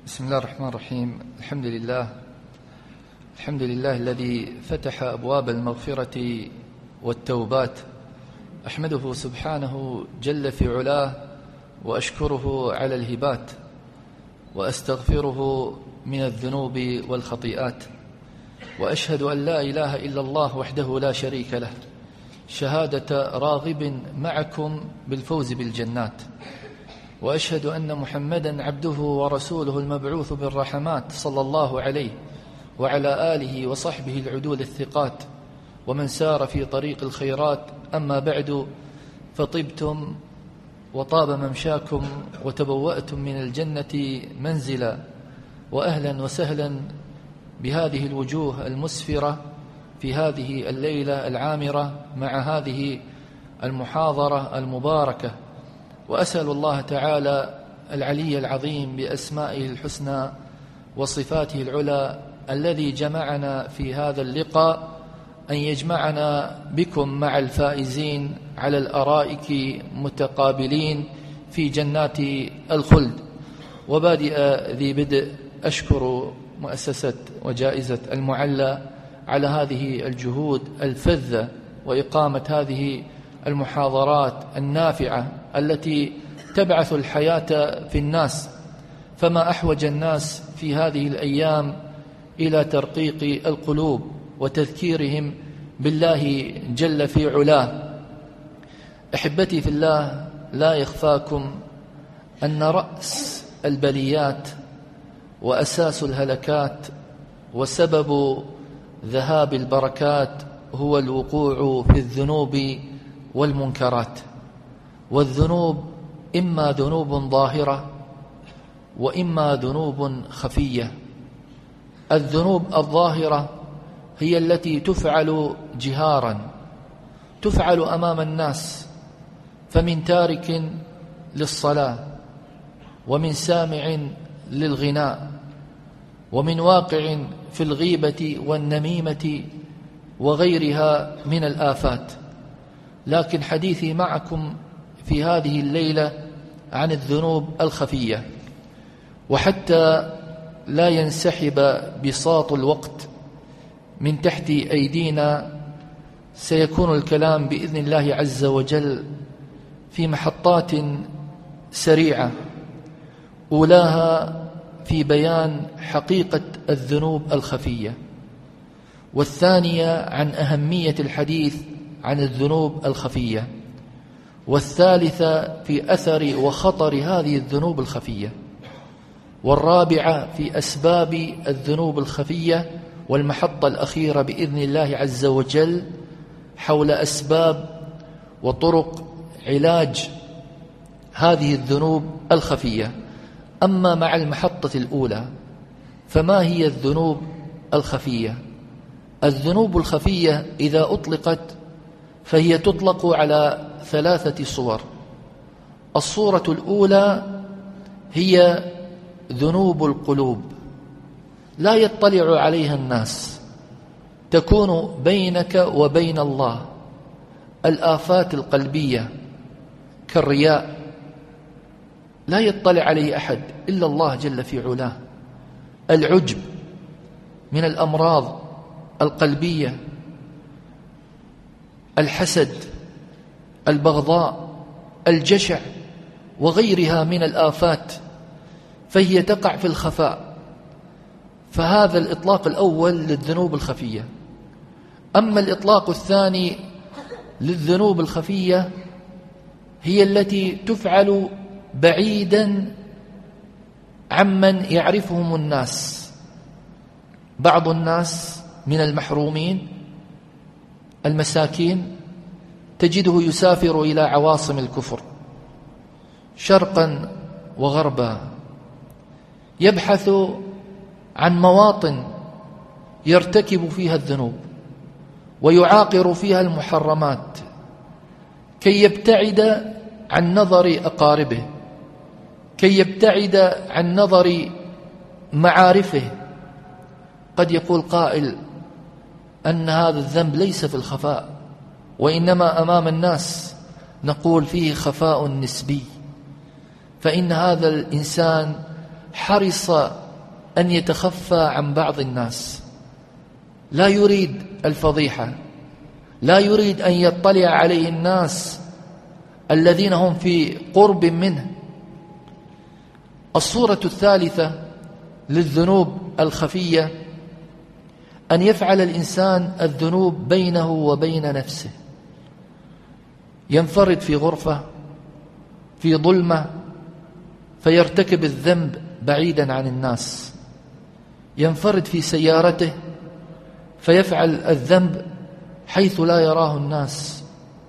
بسم الله الرحمن الرحيم. الحمد لله الذي فتح أبواب المغفرة والتوبات. أحمده سبحانه جل في علاه وأشكره على الهبات، وأستغفره من الذنوب والخطيئات، وأشهد أن لا إله إلا الله وحده لا شريك له، شهادة راغب معكم بالفوز بالجنات. وأشهد أن محمدا عبده ورسوله المبعوث بالرحمات، صلى الله عليه وعلى آله وصحبه العدول الثقات، ومن سار في طريق الخيرات. أما بعد، فطبتم وطاب ممشاكم وتبوأتم من الجنة منزلا، وأهلا وسهلا بهذه الوجوه المسفرة في هذه الليلة العامرة مع هذه المحاضرة المباركة. وأسأل الله تعالى العلي العظيم بأسمائه الحسنى وصفاته العلى الذي جمعنا في هذا اللقاء أن يجمعنا بكم مع الفائزين على الأرائك متقابلين في جنات الخلد. وبادئ ذي بدء أشكر مؤسسة وجائزة المعلى على هذه الجهود الفذة وإقامة هذه المحاضرات النافعة التي تبعث الحياة في الناس. فما أحوج الناس في هذه الأيام إلى ترقيق القلوب وتذكيرهم بالله جل في علاه. أحبتي في الله، لا يخفاكم أن رأس البليات وأساس الهلكات وسبب ذهاب البركات هو الوقوع في الذنوب والمنكرات. والذنوب إما ذنوب ظاهرة وإما ذنوب خفية. الذنوب الظاهرة هي التي تفعل جهارا، تفعل أمام الناس، فمن تارك للصلاة، ومن سامع للغناء، ومن واقع في الغيبة والنميمة وغيرها من الآفات. لكن حديثي معكم في هذه الليلة عن الذنوب الخفية. وحتى لا ينسحب بساط الوقت من تحت أيدينا، سيكون الكلام بإذن الله عز وجل في محطات سريعة، أولاها في بيان حقيقة الذنوب الخفية، والثانية عن أهمية الحديث عن الذنوب الخفية، والثالثة في أثر وخطر هذه الذنوب الخفية، والرابعة في أسباب الذنوب الخفية، والمحطة الأخيرة بإذن الله عز وجل حول أسباب وطرق علاج هذه الذنوب الخفية. أما مع المحطة الأولى، فما هي الذنوب الخفية؟ الذنوب الخفية إذا أطلقت فهي تطلق على 3 صور. الصورة الأولى هي ذنوب القلوب، لا يطلع عليها الناس، تكون بينك وبين الله. الآفات القلبية كالرياء، لا يطلع عليه أحد إلا الله جل في علاه. العجب من الأمراض القلبية، الحسد، البغضاء، الجشع وغيرها من الآفات، فهي تقع في الخفاء. فهذا الإطلاق الأول للذنوب الخفية. أما الإطلاق الثاني للذنوب الخفية هي التي تفعل بعيدا عمن يعرفهم الناس. بعض الناس من المحرومين المساكين تجده يسافر إلى عواصم الكفر شرقا وغربا، يبحث عن مواطن يرتكب فيها الذنوب ويعاقر فيها المحرمات كي يبتعد عن نظر أقاربه، كي يبتعد عن نظر معارفه. قد يقول قائل أن هذا الذنب ليس في الخفاء، وإنما أمام الناس. نقول فيه خفاء نسبي، فإن هذا الإنسان حرص أن يتخفى عن بعض الناس، لا يريد الفضيحة، لا يريد أن يطلع عليه الناس الذين هم في قرب منه. الصورة الثالثة للذنوب الخفية أن يفعل الإنسان الذنوب بينه وبين نفسه، ينفرد في غرفة في ظلمة فيرتكب الذنب بعيدا عن الناس، ينفرد في سيارته فيفعل الذنب حيث لا يراه الناس،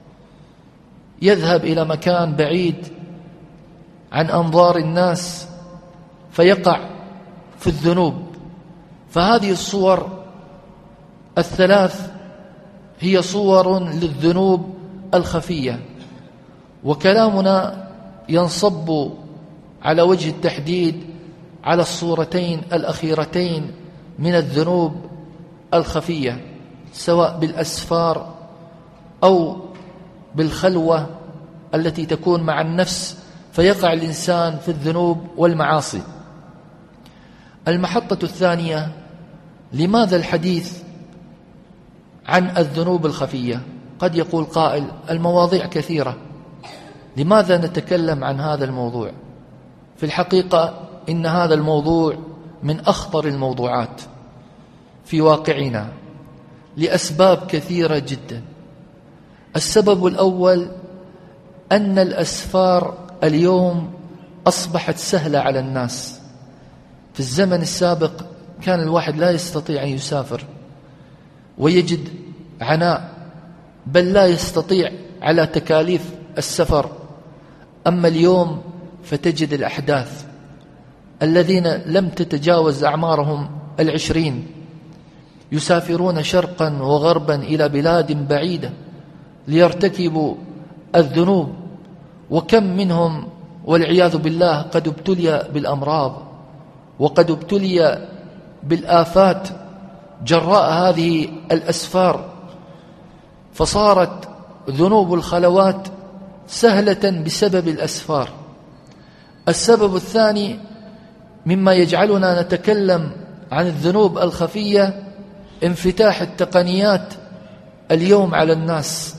يذهب إلى مكان بعيد عن أنظار الناس فيقع في الذنوب. فهذه الصور الثلاث هي صور للذنوب الخفية، وكلامنا ينصب على وجه التحديد على الصورتين الأخيرتين من الذنوب الخفية، سواء بالأسفار أو بالخلوة التي تكون مع النفس فيقع الإنسان في الذنوب والمعاصي. المحطة الثانية، لماذا الحديث عن الذنوب الخفية؟ قد يقول قائل المواضيع كثيرة، لماذا نتكلم عن هذا الموضوع؟ في الحقيقة إن هذا الموضوع من أخطر الموضوعات في واقعنا لأسباب كثيرة جدا. السبب الأول أن الأسفار اليوم أصبحت سهلة على الناس. في الزمن السابق كان الواحد لا يستطيع أن يسافر ويجد عناء، بل لا يستطيع على تكاليف السفر. أما اليوم فتجد الأحداث الذين لم تتجاوز أعمارهم 20 يسافرون شرقا وغربا إلى بلاد بعيدة ليرتكبوا الذنوب، وكم منهم والعياذ بالله قد ابتلي بالأمراض وقد ابتلي بالآفات جراء هذه الأسفار، فصارت ذنوب الخلوات سهلة بسبب الأسفار. السبب الثاني مما يجعلنا نتكلم عن الذنوب الخفية انفتاح التقنيات اليوم على الناس.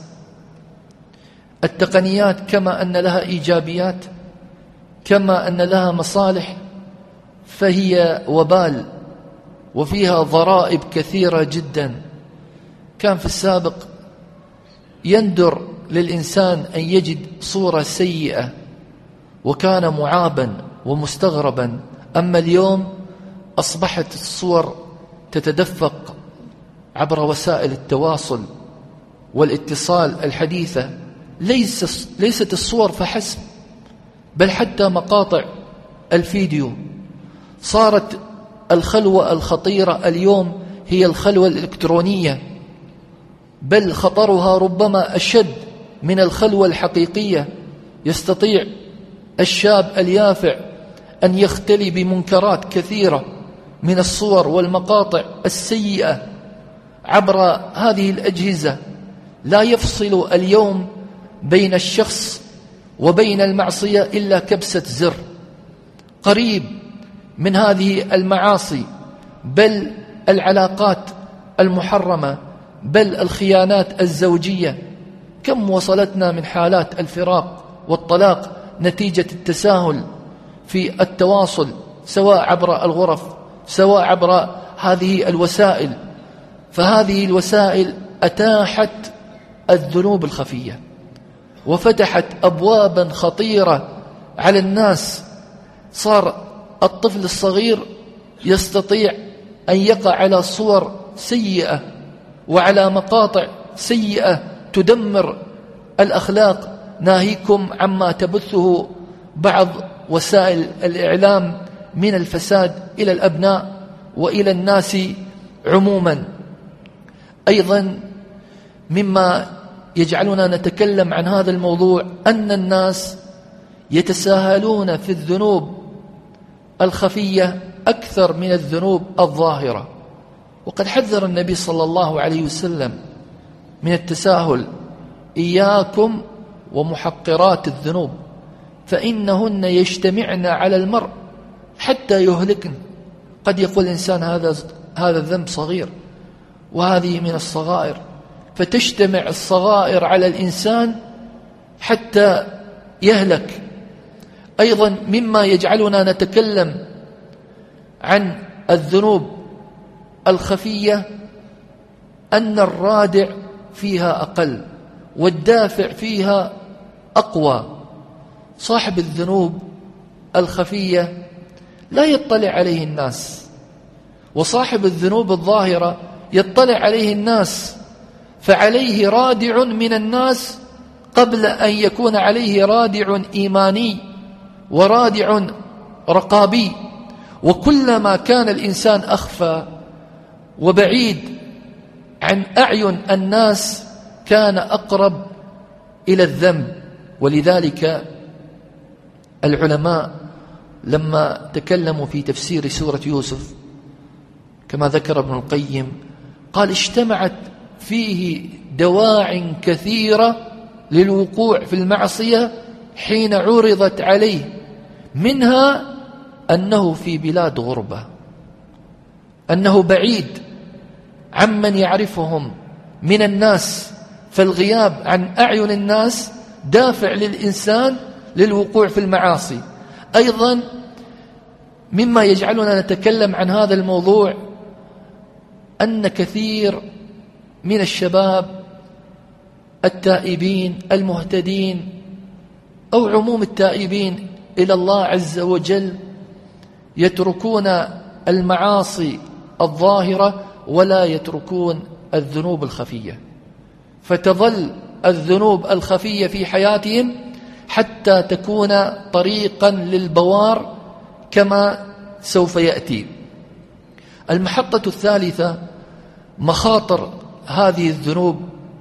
التقنيات كما أن لها إيجابيات كما أن لها مصالح فهي وبال وفيها ضرائب كثيرة جدا. كان في السابق يندر للإنسان أن يجد صورة سيئة وكان معابا ومستغربا، أما اليوم أصبحت الصور تتدفق عبر وسائل التواصل والاتصال الحديثة، ليست الصور فحسب بل حتى مقاطع الفيديو. صارت الخلوة الخطيرة اليوم هي الخلوة الإلكترونية، بل خطرها ربما أشد من الخلوة الحقيقية. يستطيع الشاب اليافع أن يختلي بمنكرات كثيرة من الصور والمقاطع السيئة عبر هذه الأجهزة. لا يفصل اليوم بين الشخص وبين المعصية إلا كبسة زر. قريب من هذه المعاصي بل العلاقات المحرمة بل الخيانات الزوجية. كم وصلتنا من حالات الفراق والطلاق نتيجة التساهل في التواصل، سواء عبر الغرف سواء عبر هذه الوسائل. فهذه الوسائل أتاحت الذنوب الخفية وفتحت أبوابا خطيرة على الناس. صار الطفل الصغير يستطيع أن يقع على صور سيئة وعلى مقاطع سيئة تدمر الأخلاق، ناهيكم عما تبثه بعض وسائل الإعلام من الفساد إلى الأبناء وإلى الناس عموما. أيضا مما يجعلنا نتكلم عن هذا الموضوع أن الناس يتساهلون في الذنوب الخفية أكثر من الذنوب الظاهرة. وقد حذر النبي صلى الله عليه وسلم من التساهل: إياكم ومحقرات الذنوب فإنهن يجتمعن على المرء حتى يهلكن. قد يقول الإنسان هذا الذنب صغير وهذه من الصغائر، فتجتمع الصغائر على الإنسان حتى يهلك. أيضا مما يجعلنا نتكلم عن الذنوب الخفية أن الرادع فيها أقل والدافع فيها أقوى. صاحب الذنوب الخفية لا يطلع عليه الناس، وصاحب الذنوب الظاهرة يطلع عليه الناس، فعليه رادع من الناس قبل أن يكون عليه رادع إيماني ورادع رقابي. وكلما كان الإنسان أخفى وبعيد عن أعين الناس كان أقرب إلى الذنب. ولذلك العلماء لما تكلموا في تفسير سورة يوسف كما ذكر ابن القيم قال اجتمعت فيه دواع كثيرة للوقوع في المعصية حين عرضت عليه، منها أنه في بلاد غربة، أنه بعيد عمن يعرفهم من الناس، فالغياب عن أعين الناس دافع للإنسان للوقوع في المعاصي. أيضا مما يجعلنا نتكلم عن هذا الموضوع أن كثير من الشباب التائبين المهتدين أو عموم التائبين إلى الله عز وجل يتركون المعاصي الظاهرة ولا يتركون الذنوب الخفية، فتظل الذنوب الخفية في حياتهم حتى تكون طريقا للبوار كما سوف يأتي. المحطة الثالثة مخاطر هذه الذنوب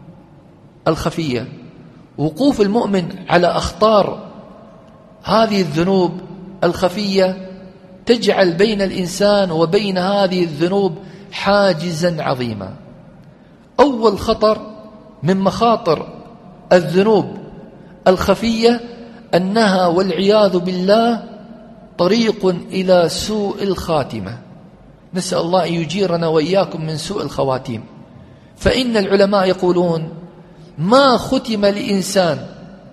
الخفية. وقوف المؤمن على أخطار هذه الذنوب الخفية تجعل بين الإنسان وبين هذه الذنوب حاجزا عظيما. أول خطر من مخاطر الذنوب الخفية أنها والعياذ بالله طريق إلى سوء الخاتمة. نسأل الله أن يجيرنا وإياكم من سوء الخواتيم. فإن العلماء يقولون ما ختم لإنسان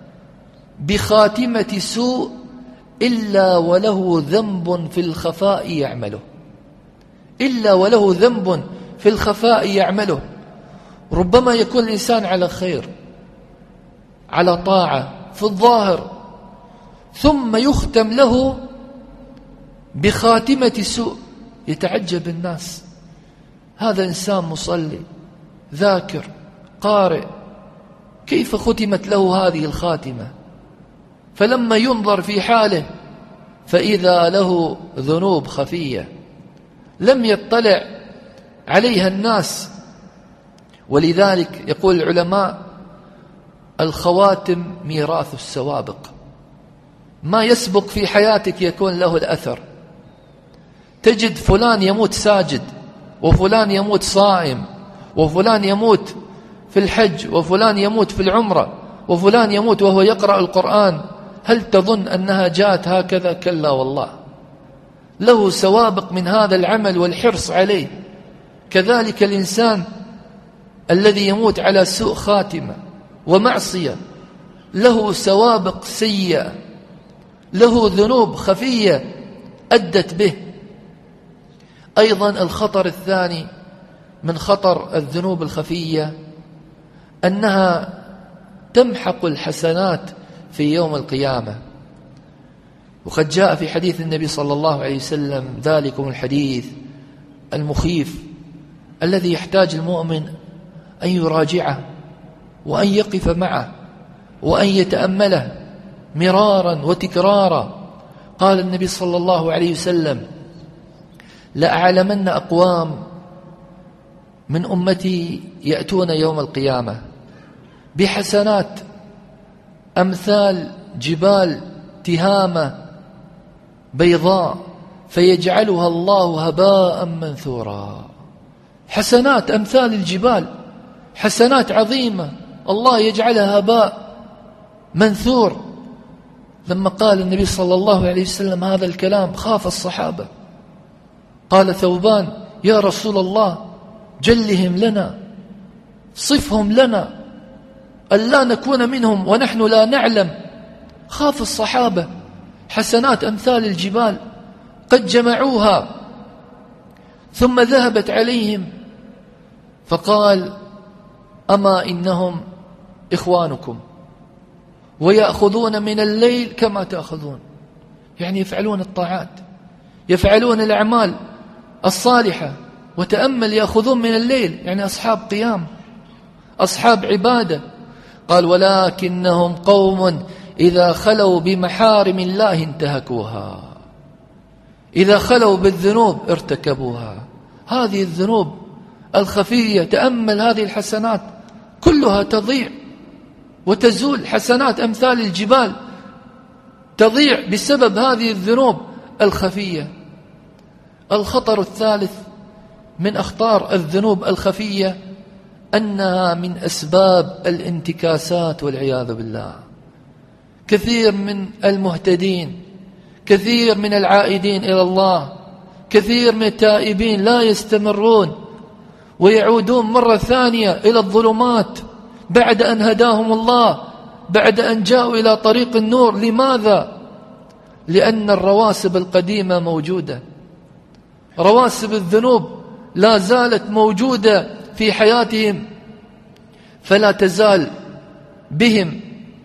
بخاتمة سوء إلا وله ذنب في الخفاء يعمله، إلا وله ذنب في الخفاء يعمله. ربما يكون الإنسان على خير على طاعة في الظاهر ثم يختم له بخاتمة سوء، يتعجب الناس هذا إنسان مصلي ذاكر قارئ كيف ختمت له هذه الخاتمة؟ فلما ينظر في حاله فإذا له ذنوب خفية لم يطلع عليها الناس. ولذلك يقول العلماء الخواتم ميراث السوابق، ما يسبق في حياتك يكون له الأثر. تجد فلان يموت ساجد، وفلان يموت صائم، وفلان يموت في الحج، وفلان يموت في العمرة، وفلان يموت وهو يقرأ القرآن. هل تظن أنها جاءت هكذا؟ كلا والله، له سوابق من هذا العمل والحرص عليه. كذلك الإنسان الذي يموت على سوء خاتمة ومعصية له سوابق سيئة، له ذنوب خفية أدت به. أيضا الخطر الثاني من خطر الذنوب الخفية أنها تمحق الحسنات في يوم القيامة. وقد جاء في حديث النبي صلى الله عليه وسلم ذلكم الحديث المخيف الذي يحتاج المؤمن أن يراجعه وأن يقف معه وأن يتأمله مرارا وتكرارا. قال النبي صلى الله عليه وسلم لأعلمن أقوام من أمتي يأتون يوم القيامة بحسنات أمثال جبال تهامة بيضاء فيجعلها الله هباء منثورا. حسنات أمثال الجبال، حسنات عظيمة الله يجعلها هباء منثور. لما قال النبي صلى الله عليه وسلم هذا الكلام خاف الصحابة. قال ثوبان: يا رسول الله جلهم لنا، صفهم لنا، ألا نكون منهم ونحن لا نعلم. خاف الصحابة، حسنات أمثال الجبال قد جمعوها، ثم ذهبت عليهم، فقال: أما إنهم إخوانكم ويأخذون من الليل كما تأخذون، يعني يفعلون الطاعات، يفعلون الأعمال الصالحة، وتأمل يأخذون من الليل، يعني أصحاب قيام، أصحاب عبادة. قال: ولكنهم قوم إذا خلوا بمحارم الله انتهكوها، إذا خلوا بالذنوب ارتكبوها. هذه الذنوب الخفية، تأمل هذه الحسنات كلها تضيع وتزول، حسنات أمثال الجبال تضيع بسبب هذه الذنوب الخفية. الخطر الثالث من أخطار الذنوب الخفية أنها من أسباب الانتكاسات والعياذ بالله. كثير من المهتدين، كثير من العائدين إلى الله، كثير من التائبين لا يستمرون ويعودون مرة ثانية إلى الظلمات بعد أن هداهم الله، بعد أن جاءوا إلى طريق النور. لماذا؟ لأن الرواسب القديمة موجودة، رواسب الذنوب لا زالت موجودة في حياتهم، فلا تزال بهم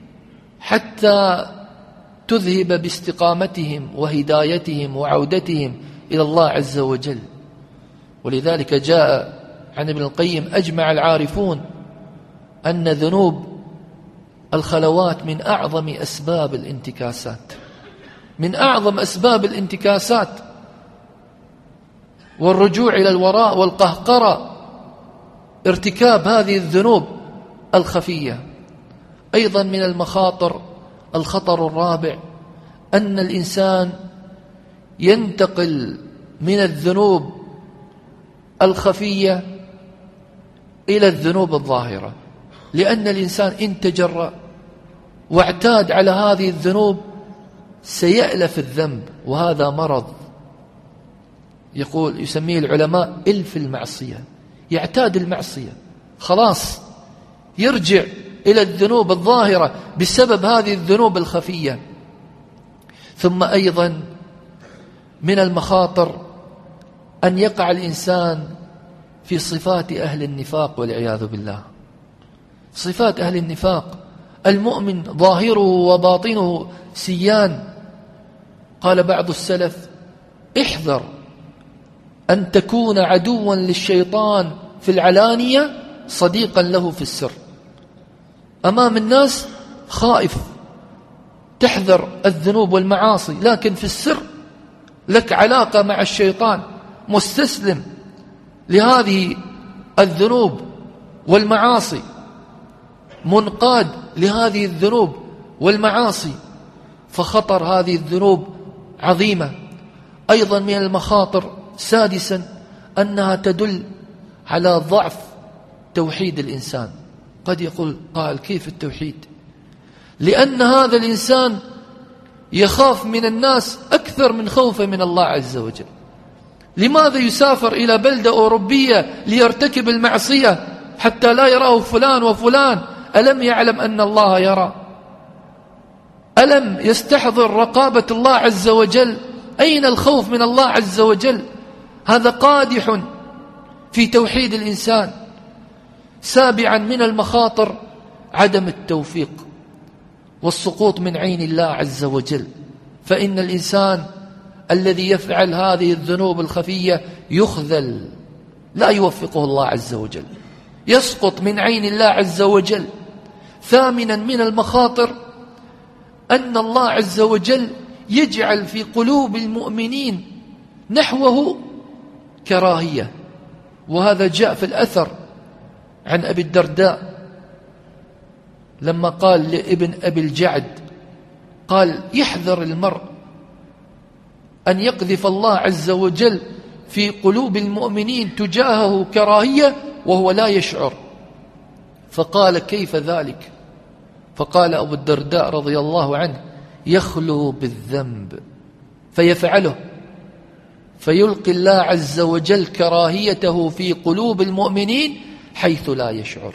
حتى تذهب باستقامتهم وهدايتهم وعودتهم إلى الله عز وجل. ولذلك جاء عن ابن القيم: أجمع العارفون أن ذنوب الخلوات من أعظم أسباب الانتكاسات، من أعظم أسباب الانتكاسات والرجوع إلى الوراء والقهقرة، ارتكاب هذه الذنوب الخفية. أيضا من المخاطر، الخطر الرابع، أن الإنسان ينتقل من الذنوب الخفية إلى الذنوب الظاهرة، لأن الإنسان إن تجرأ واعتاد على هذه الذنوب سيألف الذنب، وهذا مرض يسميه العلماء إلف المعصية. يعتاد المعصية، خلاص يرجع إلى الذنوب الظاهرة بسبب هذه الذنوب الخفية. ثم أيضا من المخاطر أن يقع الإنسان في صفات أهل النفاق والعياذ بالله. صفات أهل النفاق، المؤمن ظاهره وباطنه سيان. قال بعض السلف: احذر أن تكون عدوا للشيطان في العلانية صديقا له في السر. أمام الناس خائف، تحذر الذنوب والمعاصي، لكن في السر لك علاقة مع الشيطان، مستسلم لهذه الذنوب والمعاصي، منقاد لهذه الذنوب والمعاصي، فخطر هذه الذنوب عظيمة. أيضا من المخاطر سادسا أنها تدل على ضعف توحيد الإنسان. قد يقول قائل: كيف التوحيد؟ لأن هذا الإنسان يخاف من الناس أكثر من خوفه من الله عز وجل. لماذا يسافر إلى بلدة أوروبية ليرتكب المعصية حتى لا يراه فلان وفلان؟ ألم يعلم أن الله يرى؟ ألم يستحضر رقابة الله عز وجل؟ أين الخوف من الله عز وجل؟ هذا قادح في توحيد الإنسان. سابعا من المخاطر عدم التوفيق والسقوط من عين الله عز وجل، فإن الإنسان الذي يفعل هذه الذنوب الخفية يخذل، لا يوفقه الله عز وجل، يسقط من عين الله عز وجل. ثامنا من المخاطر أن الله عز وجل يجعل في قلوب المؤمنين نحوه كراهية، وهذا جاء في الأثر عن أبي الدرداء لما قال لابن أبي الجعد، قال: يحذر المرء أن يقذف الله عز وجل في قلوب المؤمنين تجاهه كراهية وهو لا يشعر. فقال: كيف ذلك؟ فقال أبو الدرداء رضي الله عنه: يخلو بالذنب فيفعله، فيلقي الله عز وجل كراهيته في قلوب المؤمنين حيث لا يشعر.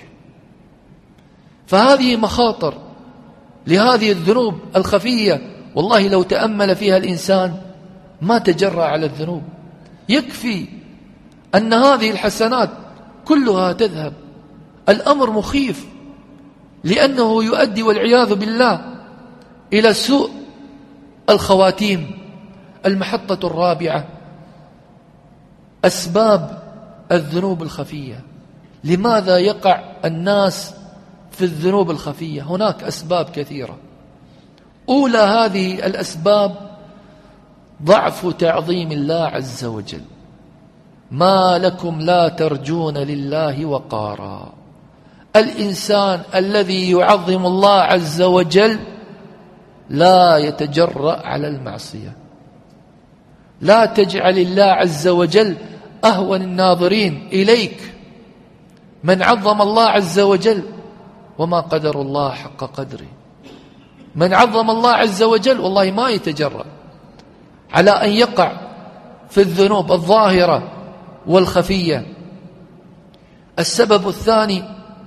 فهذه مخاطر لهذه الذنوب الخفية، والله لو تأمل فيها الإنسان ما تجرأ على الذنوب. يكفي أن هذه الحسنات كلها تذهب. الأمر مخيف، لأنه يؤدي والعياذ بالله إلى سوء الخواتيم. المحطة الرابعة أسباب الذنوب الخفية. لماذا يقع الناس في الذنوب الخفية؟ هناك أسباب كثيرة. أولى هذه الأسباب ضعف تعظيم الله عز وجل. ما لكم لا ترجون لله وقارا. الإنسان الذي يعظم الله عز وجل لا يتجرأ على المعصية. لا تجعل الله عز وجل أهون الناظرين إليك. من عظم الله عز وجل وما قدر الله حق قدره. من عظم الله عز وجل والله ما يتجرأ على أن يقع في الذنوب الظاهرة والخفية. السبب الثاني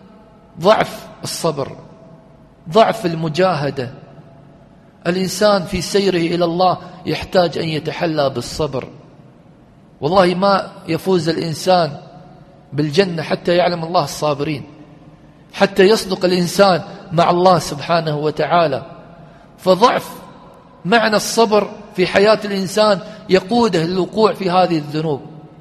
ضعف الصبر، ضعف المجاهدة. الإنسان في سيره إلى الله يحتاج أن يتحلى بالصبر. والله ما يفوز الإنسان بالجنة حتى يعلم الله الصابرين، حتى يصدق الإنسان مع الله سبحانه وتعالى. فضعف معنى الصبر في حياة الإنسان يقوده للوقوع في هذه الذنوب.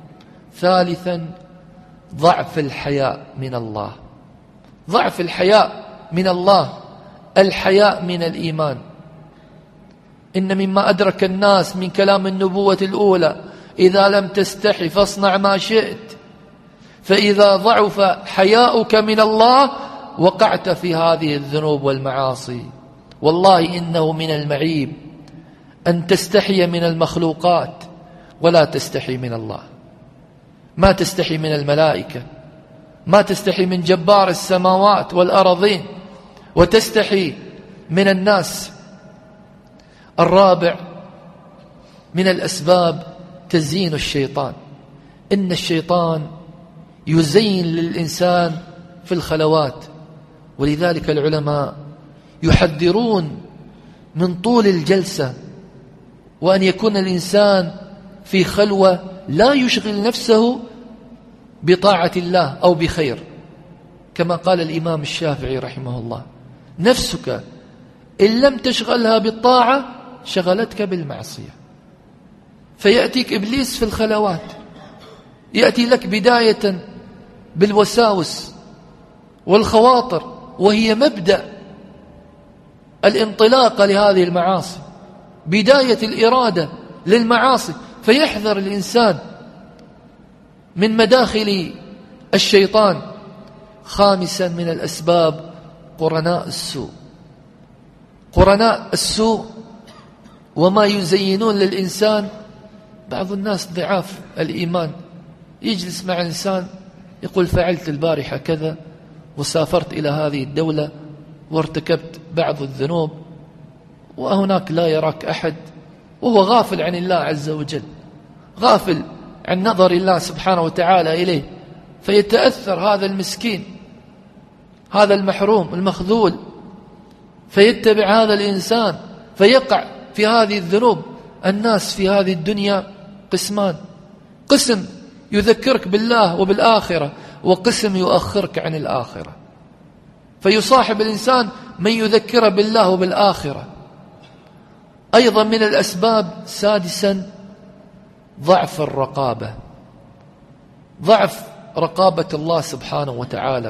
ثالثا ضعف الحياء من الله. ضعف الحياء من الله. الحياء من الإيمان. إن مما أدرك الناس من كلام النبوة الأولى إذا لم تستحي فاصنع ما شئت. فإذا ضعف حياؤك من الله وقعت في هذه الذنوب والمعاصي. والله إنه من المعيب أن تستحي من المخلوقات ولا تستحي من الله. ما تستحي من الملائكة، ما تستحي من جبار السماوات والأرضين، وتستحي من الناس. الرابع من الأسباب تزيين الشيطان. إن الشيطان يزين للإنسان في الخلوات، ولذلك العلماء يحذرون من طول الجلسة، وأن يكون الإنسان في خلوة لا يشغل نفسه بطاعة الله أو بخير. كما قال الإمام الشافعي رحمه الله: نفسك إن لم تشغلها بالطاعة شغلتك بالمعصية. فيأتيك إبليس في الخلوات، يأتي لك بداية بالوساوس والخواطر، وهي مبدأ الانطلاق لهذه المعاصي، بداية الإرادة للمعاصي. فيحذر الإنسان من مداخل الشيطان. خامسا من الأسباب قرناء السوء. قرناء السوء وما يزينون للإنسان. بعض الناس ضعاف الإيمان يجلس مع إنسان يقول فعلت البارحة كذا، وسافرت إلى هذه الدولة، وارتكبت بعض الذنوب، وهناك لا يراك أحد، وهو غافل عن الله عز وجل، غافل عن نظر الله سبحانه وتعالى إليه. فيتأثر هذا المسكين، هذا المحروم المخذول، فيتبع هذا الإنسان فيقع في هذه الذنوب. الناس في هذه الدنيا قسمان: قسم يذكرك بالله وبالآخرة، وقسم يؤخرك عن الآخرة. فيصاحب الإنسان من يذكره بالله وبالآخرة. أيضا من الأسباب سادسا ضعف الرقابة. ضعف رقابة الله سبحانه وتعالى.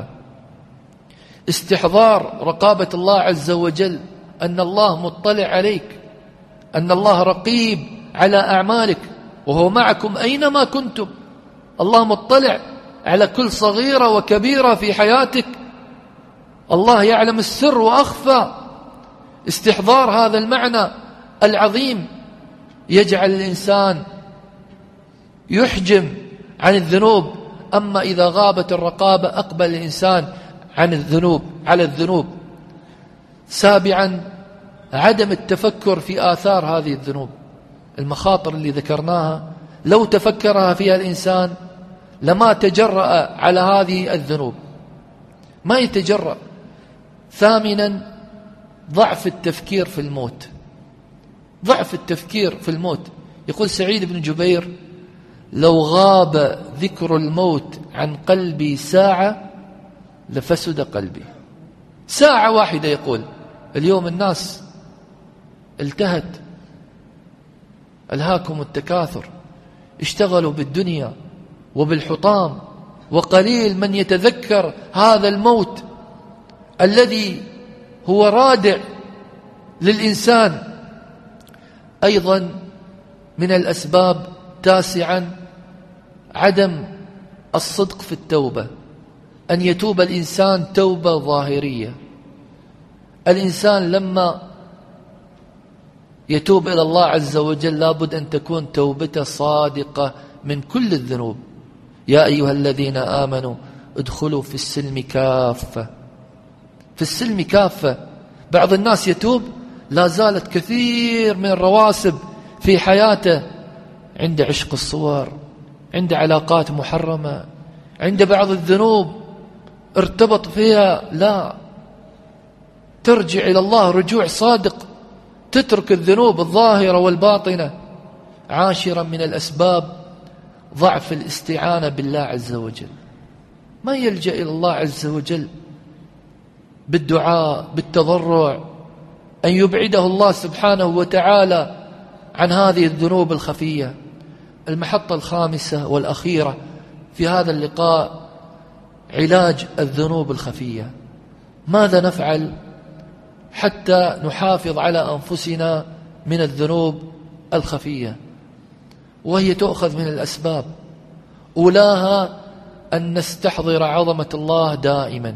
استحضار رقابة الله عز وجل، أن الله مطلع عليك، أن الله رقيب على أعمالك، وهو معكم أينما كنتم. الله مطلع على كل صغيرة وكبيرة في حياتك. الله يعلم السر وأخفى. استحضار هذا المعنى العظيم يجعل الإنسان يحجم عن الذنوب. أما إذا غابت الرقابة أقبل الإنسان عن الذنوب على الذنوب. سابعا عدم التفكر في آثار هذه الذنوب. المخاطر اللي ذكرناها لو تفكرها فيها الإنسان لما تجرأ على هذه الذنوب، ما يتجرأ. ثامنا ضعف التفكير في الموت. ضعف التفكير في الموت. يقول سعيد بن جبير: لو غاب ذكر الموت عن قلبي ساعة لفسد قلبي. ساعة واحدة. يقول اليوم الناس التهت، ألهاكم التكاثر، اشتغلوا بالدنيا وبالحطام، وقليل من يتذكر هذا الموت الذي هو رادع للإنسان. أيضا من الأسباب تاسعا عدم الصدق في التوبة، أن يتوب الإنسان توبة ظاهرية. الإنسان لما يتوب إلى الله عز وجل لابد أن تكون توبته صادقة من كل الذنوب. يا أيها الذين آمنوا ادخلوا في السلم كافة. في السلم كافة. بعض الناس يتوب لا زالت كثير من الرواسب في حياته، عند عشق الصور، عند علاقات محرمة، عند بعض الذنوب ارتبط فيها. لا، ترجع إلى الله رجوع صادق، تترك الذنوب الظاهرة والباطنة. عاشرا من الأسباب ضعف الاستعانة بالله عز وجل. ما يلجأ إلى الله عز وجل بالدعاء بالتضرع، أن يبعده الله سبحانه وتعالى عن هذه الذنوب الخفية. المحطة الخامسة والأخيرة في هذا اللقاء علاج الذنوب الخفية. ماذا نفعل حتى نحافظ على أنفسنا من الذنوب الخفية؟ وهي تؤخذ من الأسباب. أولاها أن نستحضر عظمة الله دائما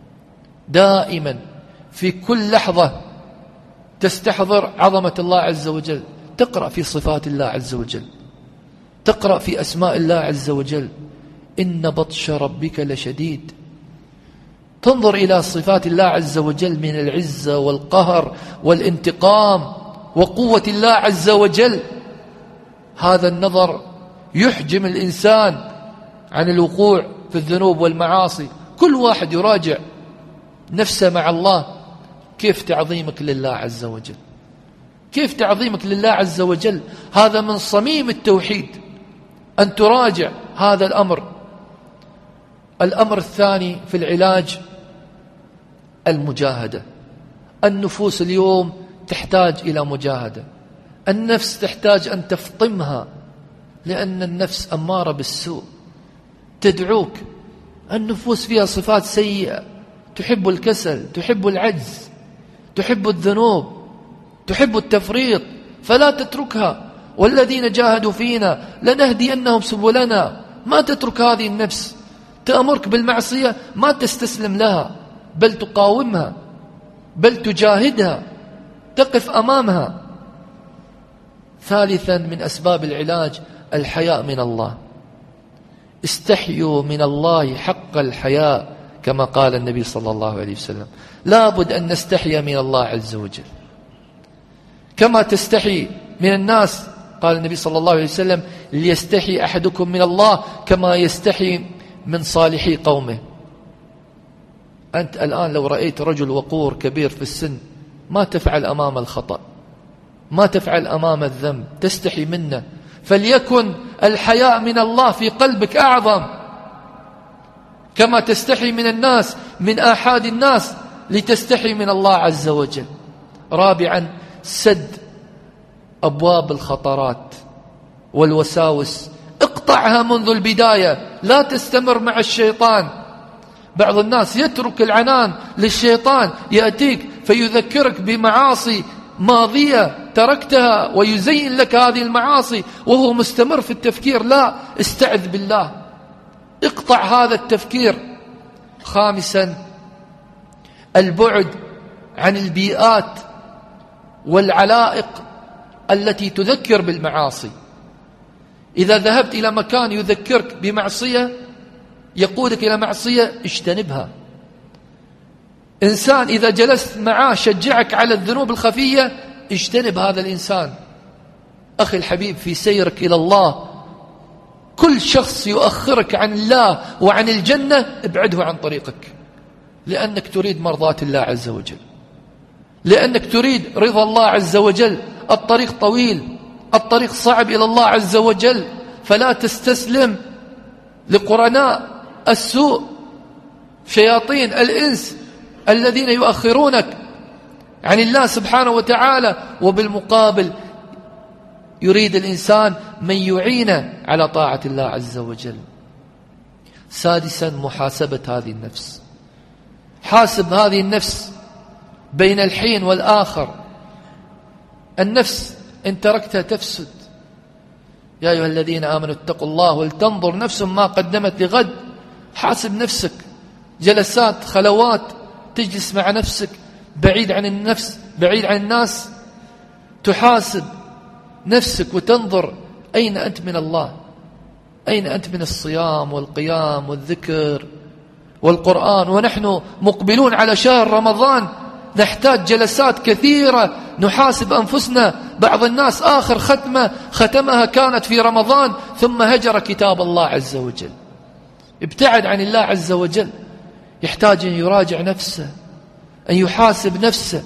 دائما، في كل لحظة تستحضر عظمة الله عز وجل. تقرأ في صفات الله عز وجل، تقرأ في أسماء الله عز وجل. إن بطش ربك لشديد. تنظر إلى صفات الله عز وجل من العزة والقهر والانتقام وقوة الله عز وجل. هذا النظر يحجم الإنسان عن الوقوع في الذنوب والمعاصي. كل واحد يراجع نفسه مع الله. كيف تعظيمك لله عز وجل؟ كيف تعظيمك لله عز وجل؟ هذا من صميم التوحيد، أن تراجع هذا الأمر. الأمر الثاني في العلاج المجاهدة. النفوس اليوم تحتاج إلى مجاهدة. النفس تحتاج أن تفطمها، لأن النفس أمارة بالسوء، تدعوك. النفوس فيها صفات سيئة، تحب الكسل، تحب العجز، تحب الذنوب، تحب التفريط، فلا تتركها. والذين جاهدوا فينا لنهدينهم سبلنا. ما تترك هذه النفس تأمرك بالمعصية، ما تستسلم لها، بل تقاومها، بل تجاهدها، تقف أمامها. ثالثا من أسباب العلاج الحياء من الله. استحيوا من الله حق الحياء، كما قال النبي صلى الله عليه وسلم. لا بد أن نستحي من الله عز وجل كما تستحي من الناس. قال النبي صلى الله عليه وسلم: ليستحي أحدكم من الله كما يستحي من صالحي قومه. أنت الآن لو رأيت رجل وقور كبير في السن، ما تفعل أمام الخطأ، ما تفعل أمام الذنب، تستحي منه. فليكن الحياء من الله في قلبك أعظم، كما تستحي من الناس، من آحاد الناس، لتستحي من الله عز وجل. رابعا سد أبواب الخطرات والوساوس. اقطعها منذ البداية، لا تستمر مع الشيطان. بعض الناس يترك العنان للشيطان، يأتيك فيذكرك بمعاصي ماضية تركتها ويزين لك هذه المعاصي وهو مستمر في التفكير. لا، استعذ بالله، اقطع هذا التفكير. خامسا البعد عن البيئات والعلائق التي تذكر بالمعاصي. إذا ذهبت إلى مكان يذكرك بمعصية، يقودك إلى معصية، اجتنبها. إنسان إذا جلست معاه شجعك على الذنوب الخفية، اجتنب هذا الإنسان. أخي الحبيب، في سيرك إلى الله كل شخص يؤخرك عن الله وعن الجنة ابعده عن طريقك، لأنك تريد مرضاة الله عز وجل، لأنك تريد رضا الله عز وجل. الطريق طويل، الطريق صعب إلى الله عز وجل، فلا تستسلم لقرناء السوء شياطين الإنس الذين يؤخرونك عن الله سبحانه وتعالى. وبالمقابل يريد الإنسان من يعينه على طاعة الله عز وجل. سادسا، محاسبة هذه النفس. حاسب هذه النفس بين الحين والآخر. النفس إن تركتها تفسد. يا أيها الذين آمنوا اتقوا الله ولتنظر نفس ما قدمت لغد. حاسب نفسك، جلسات خلوات تجلس مع نفسك بعيد عن النفس، بعيد عن الناس، تحاسب نفسك وتنظر أين أنت من الله، أين أنت من الصيام والقيام والذكر والقرآن. ونحن مقبلون على شهر رمضان نحتاج جلسات كثيرة نحاسب أنفسنا. بعض الناس آخر ختمها كانت في رمضان ثم هجر كتاب الله عز وجل، ابتعد عن الله عز وجل. يحتاج أن يراجع نفسه، أن يحاسب نفسه.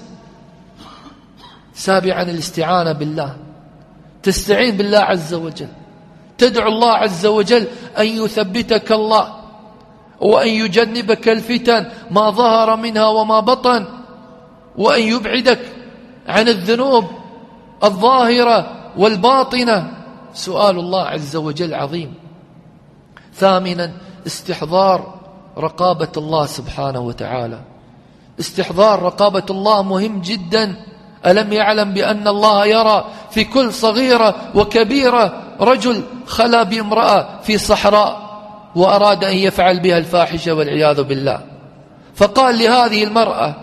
سابعا، الاستعانة بالله. تستعين بالله عز وجل، تدعو الله عز وجل أن يثبتك الله وأن يجنبك الفتن ما ظهر منها وما بطن، وأن يبعدك عن الذنوب الظاهرة والباطنة. سؤال الله عز وجل عظيم. ثامنا، استحضار رقابة الله سبحانه وتعالى. استحضار رقابة الله مهم جدا. ألم يعلم بأن الله يرى في كل صغيرة وكبيرة؟ رجل خلا بامرأة في صحراء وأراد أن يفعل بها الفاحشة والعياذ بالله، فقال لهذه المرأة: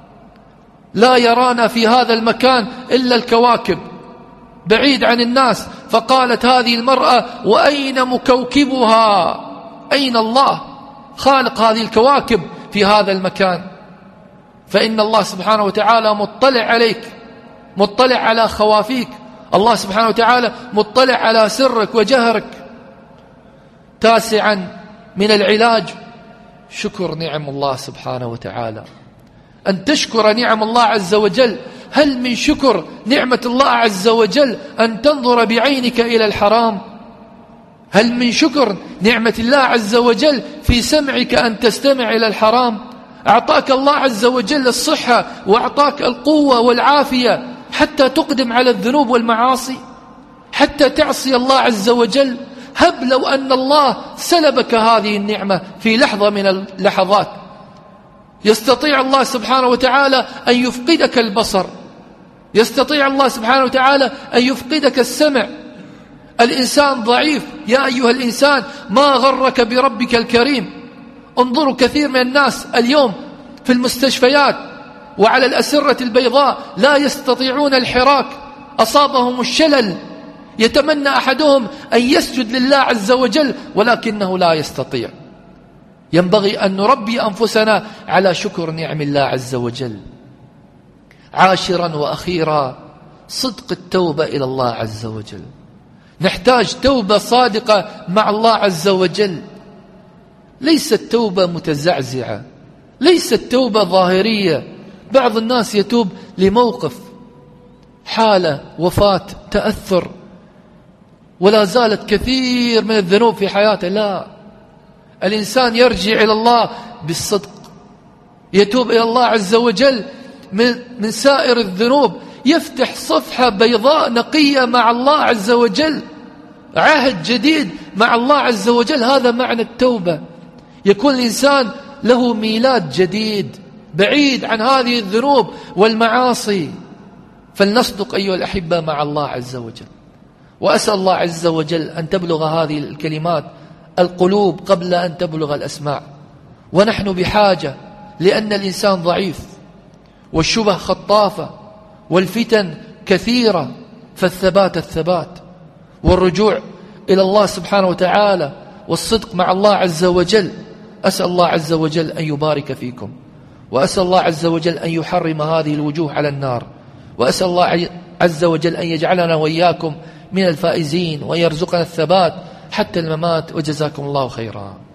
لا يرانا في هذا المكان إلا الكواكب، بعيد عن الناس. فقالت هذه المرأة: وأين مكوكبها؟ أين الله خالق هذه الكواكب في هذا المكان؟ فإن الله سبحانه وتعالى مطلع عليك، مطلع على خوافيك. الله سبحانه وتعالى مطلع على سرك وجهرك. تاسعا، من العلاج شكر نعم الله سبحانه وتعالى. أن تشكر نعم الله عز وجل. هل من شكر نعمة الله عز وجل أن تنظر بعينك إلى الحرام؟ هل من شكر نعمة الله عز وجل في سمعك أن تستمع إلى الحرام؟ أعطاك الله عز وجل الصحة وأعطاك القوة والعافية حتى تقدم على الذنوب والمعاصي، حتى تعصي الله عز وجل. هب لو أن الله سلبك هذه النعمة في لحظة من اللحظات. يستطيع الله سبحانه وتعالى أن يفقدك البصر، يستطيع الله سبحانه وتعالى أن يفقدك السمع. الإنسان ضعيف. يا أيها الإنسان ما غرك بربك الكريم. انظروا كثير من الناس اليوم في المستشفيات وعلى الأسرة البيضاء لا يستطيعون الحراك، أصابهم الشلل. يتمنى أحدهم أن يسجد لله عز وجل ولكنه لا يستطيع. ينبغي أن نربي أنفسنا على شكر نعم الله عز وجل. عاشرا وأخيرا، صدق التوبة إلى الله عز وجل. نحتاج توبة صادقة مع الله عز وجل. ليست توبة متزعزعة، ليست توبة ظاهرية. بعض الناس يتوب لموقف، حالة، وفاة، تأثر، ولا زالت كثير من الذنوب في حياته. لا، الإنسان يرجع إلى الله بالصدق، يتوب إلى الله عز وجل من سائر الذنوب، يفتح صفحة بيضاء نقية مع الله عز وجل، عهد جديد مع الله عز وجل. هذا معنى التوبة. يكون الإنسان له ميلاد جديد بعيد عن هذه الذنوب والمعاصي. فلنصدق أيها الأحبة مع الله عز وجل. وأسأل الله عز وجل أن تبلغ هذه الكلمات القلوب قبل أن تبلغ الأسماع. ونحن بحاجة، لأن الإنسان ضعيف والشبه خطافة والفتن كثيرة. فالثبات الثبات والرجوع إلى الله سبحانه وتعالى والصدق مع الله عز وجل. أسأل الله عز وجل أن يبارك فيكم وأسأل الله عز وجل أن يحرم هذه الوجوه على النار، وأسأل الله عز وجل أن يجعلنا وإياكم من الفائزين ويرزقنا الثبات حتى الممات. وجزاكم الله خيرا.